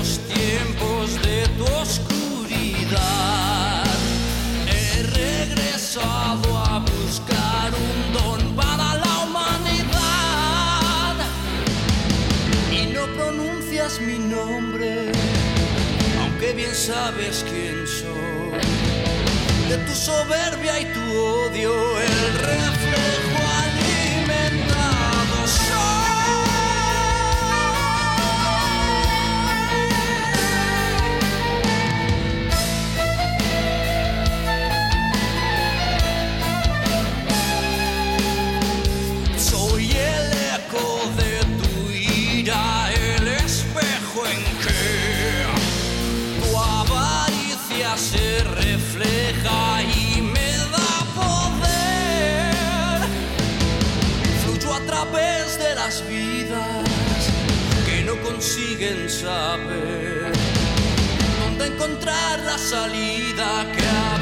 los tiempos de tu oscuridad. He regresado a buscar un don para la humanidad. Y no pronuncias mi nombre, aunque bien sabes quién soy. De tu soberbia y tu odio, el reflejo alimentado soy. Soy el eco de tu ira, el espejo en que tu avaricia se refleja y me da poder. Fluyo a través de las vidas que no consiguen saber dónde encontrar la salida que hay.